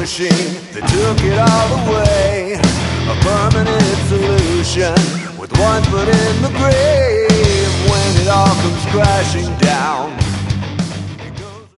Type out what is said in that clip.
machine that took it all away. A permanent solution with one foot in the grave. When it all comes crashing down,